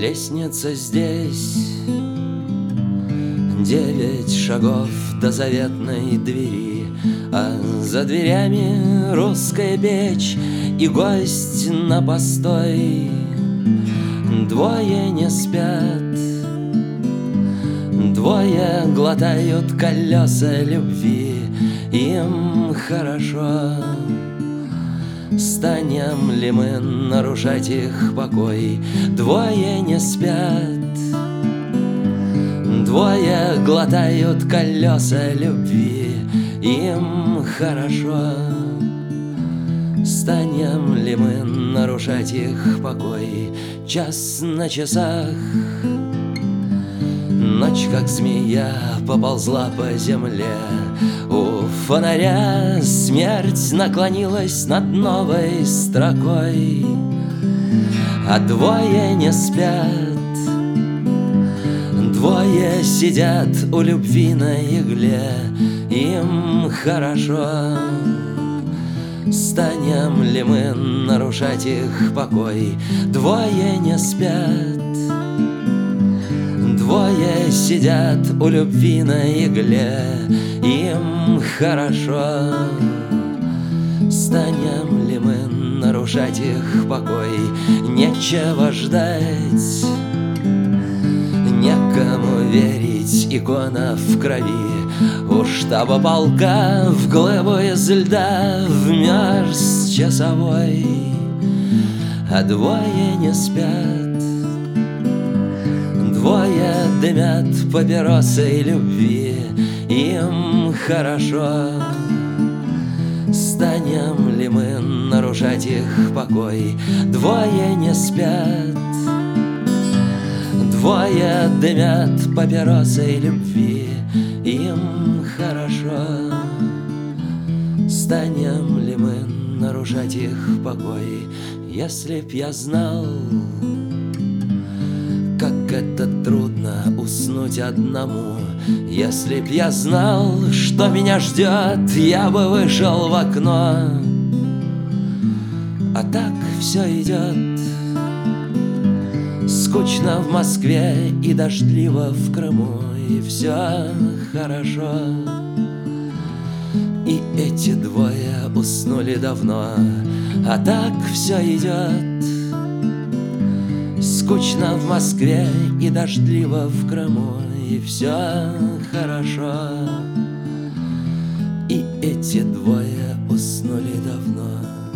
Лестница здесь 9 шагов до заветной двери, а за дверями русская печь и гость на постой. Двое не спят, двое глотают колеса любви, им хорошо. Станем ли мы нарушать их покой? Двое не спят, двое глотают колеса любви, им хорошо. Станем ли мы нарушать их покой? Час на часах, ночь, как змея, поползла по земле. У фонаря смерть наклонилась над новой строкой, а двое не спят, двое сидят у любви на игле, им хорошо. Станем ли мы нарушать их покой? Двое не спят, двое сидят у любви на игле, им хорошо. Станем ли мы нарушать их покой? Нечего ждать, некому верить, икона в крови. У штаба полка в глыбу из льда вмерз часовой, а двое не спят, двое дымят папиросой любви, им хорошо. Станем ли мы нарушать их покой? Двое не спят, двое дымят папиросой любви, им хорошо. Станем ли мы нарушать их покой? Если б я знал, как это трудно уснуть одному, если б я знал, что меня ждет, я бы вышел в окно. А так все идет, скучно в Москве и дождливо в Крыму, и все хорошо. И эти двое уснули давно, а так все идет, скучно в Москве и дождливо в Крыму, и все хорошо. И эти двое уснули давно.